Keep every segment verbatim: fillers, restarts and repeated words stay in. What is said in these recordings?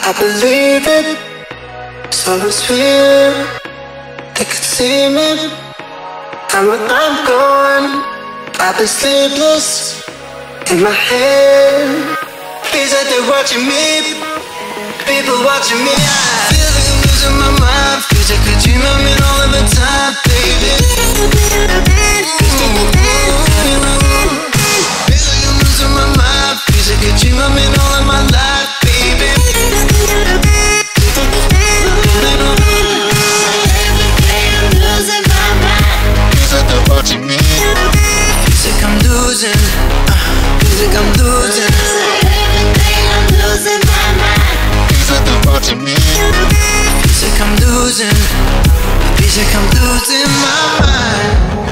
I believe it, so it's real. They could see me, and when I'm gone, I've been sleepless in my head. Feels like they're watching me, people watching me. I feel like I'm losing my mind. Feels like a dream I'm in all of the time, baby. Feel like I'm losing my mind. Feels like a dream I'm in all of my life, baby. Watching me. Feels like I'm losing. Uh, feels like I'm losing. Everything, I'm losing my mind. Feels like they're watching me. Feels like I'm losing. Feels like I'm losing my mind.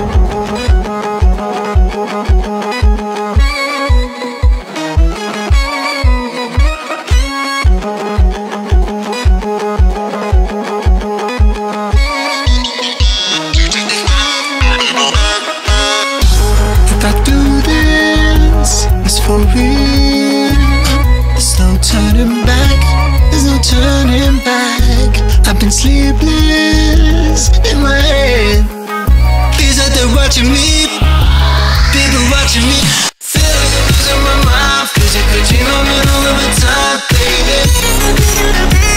For real, there's no turning back, there's no turning back. I've been sleepless in my head. Feels like they're watching me, people watching me. Feel like I'm losing my mind. Feels like a dream I'm in all of the time, baby. Feel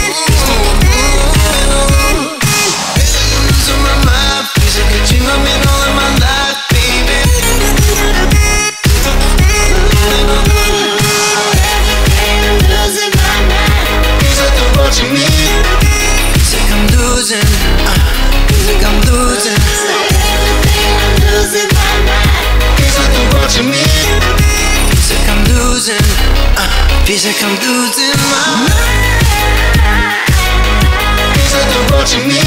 like I'm losing my mind. Feels like a dream I'm in all of my life, baby. Watching me. Feels like I'm losing. Uh, feels like I'm losing. Everything, I'm losing my mind. Feels like they're watching me. Feels like I'm losing. Uh, feels like I'm losing my mind. Feels like they're watching me.